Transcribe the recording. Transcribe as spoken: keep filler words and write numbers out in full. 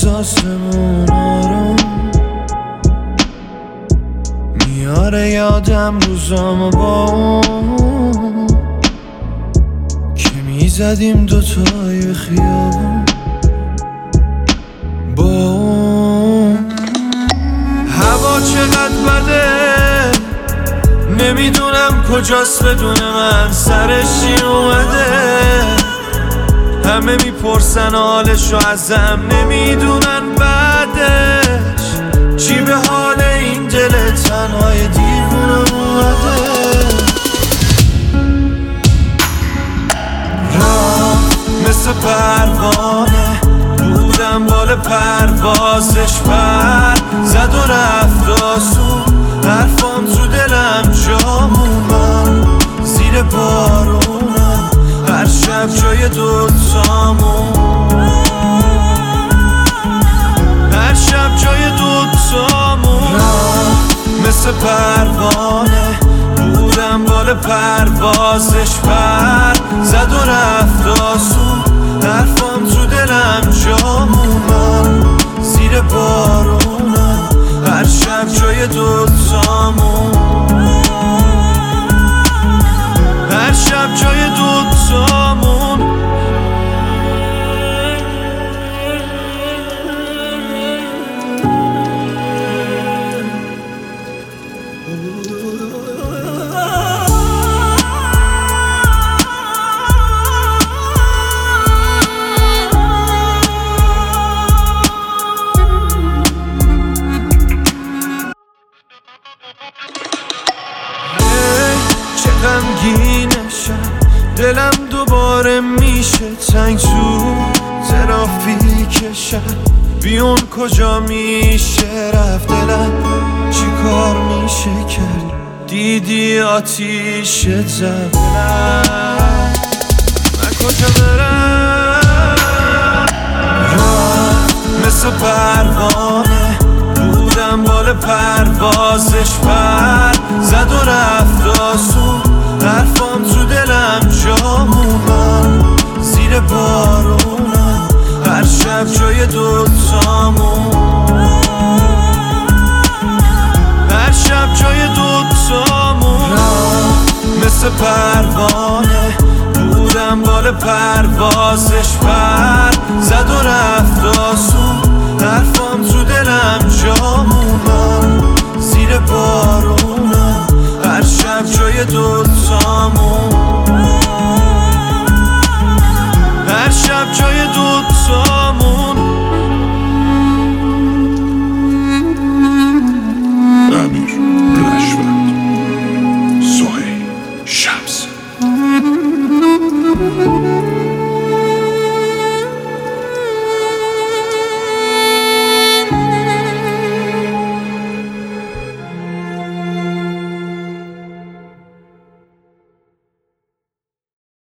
از آسمون آروم میاره یادم روزامو با اون که میزدیم دوتای خیابون با اون. هوا چقدر بده نمیدونم کجاست بدون من سرش چی اومده. همه میپرسن حالشو ازم نمیدونن بعدش چی به حال این دل تنهای دیوونه اومده. راه مثل پروانه بودم بال پروازش پر زد و رفت آسون حرفام تو دلم جا مومن زیر بارونم هر شب جای دوتامون هر شب جای دوتامون. راه مثل پروانه بودم بال پروازش پر زد و رفت آسون حرفام تو دلم جا مومن زیر بارونم هر شب جای دوتامون هر شب جای دوتامون. غمگینشم دلم دوباره میشه تنگ تو ترافیکشم بیون کجا میشه رفت دلم چی کار میشه کرد دیدی آتیش زد من کجا برم. راه مثل پروانه بودم بال پروازش پر زد و رفت آسون حرفام تو دلم جا مومن زیر بارونم هر شب جای دو